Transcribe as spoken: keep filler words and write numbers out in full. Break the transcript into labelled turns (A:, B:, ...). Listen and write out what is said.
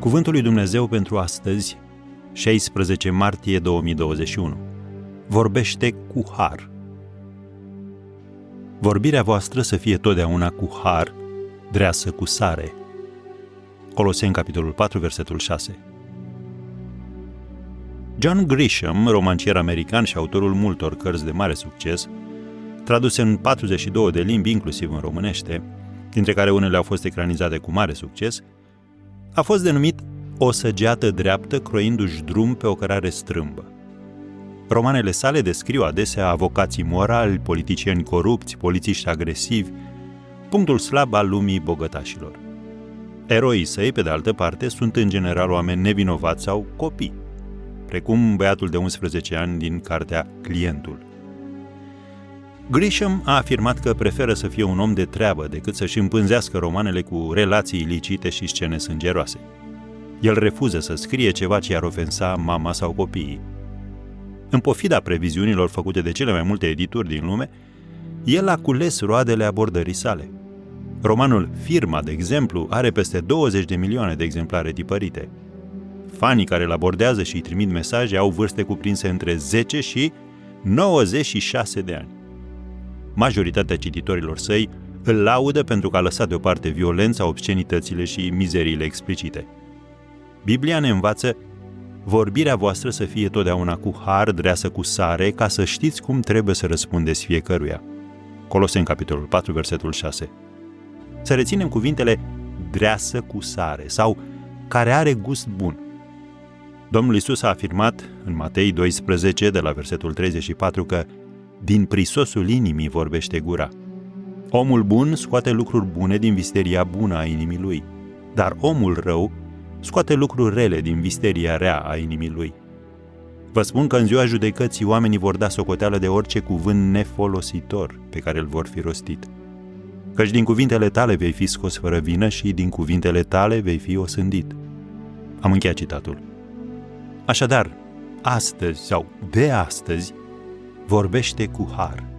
A: Cuvântul lui Dumnezeu pentru astăzi, șaisprezece martie două mii douăzeci și unu. Vorbește cu har. Vorbirea voastră să fie totdeauna cu har, dreasă cu sare. Coloseni, capitolul patru, versetul șase. John Grisham, romancier american și autorul multor cărți de mare succes, traduse în patruzeci și două de limbi, inclusiv în românește, dintre care unele au fost ecranizate cu mare succes, a fost denumit o săgeată dreaptă croindu-și drum pe o cărare strâmbă. Romanele sale descriu adesea avocații morali, politicieni corupți, polițiști agresivi, punctul slab al lumii bogătașilor. Eroii săi, pe de altă parte, sunt în general oameni nevinovați sau copii, precum băiatul de unsprezece ani din cartea Clientul. Grisham a afirmat că preferă să fie un om de treabă decât să-și împânzească romanele cu relații ilicite și scene sângeroase. El refuză să scrie ceva ce ar ofensa mama sau copiii. În pofida previziunilor făcute de cele mai multe edituri din lume, el a cules roadele abordării sale. Romanul Firma, de exemplu, are peste douăzeci de milioane de exemplare tipărite. Fanii care îl abordează și îi trimit mesaje au vârste cuprinse între zece și nouăzeci și șase de ani. Majoritatea cititorilor săi îl laudă pentru că a lăsat deoparte violența, obscenitățile și mizeriile explicite. Biblia ne învață: vorbirea voastră să fie totdeauna cu har, dreasă cu sare, ca să știți cum trebuie să răspundeți fiecăruia. Coloseni, capitolul patru, versetul șase. Să reținem cuvintele dreasă cu sare sau care are gust bun. Domnul Iisus a afirmat în Matei doisprezece, de la versetul treizeci și patru, că din prisosul inimii vorbește gura. Omul bun scoate lucruri bune din visteria bună a inimii lui, dar omul rău scoate lucruri rele din visteria rea a inimii lui. Vă spun că în ziua judecății oamenii vor da socoteală de orice cuvânt nefolositor pe care îl vor fi rostit. Căci din cuvintele tale vei fi scos fără vină și din cuvintele tale vei fi osândit. Am încheiat citatul. Așadar, astăzi sau de astăzi, vorbește cu har.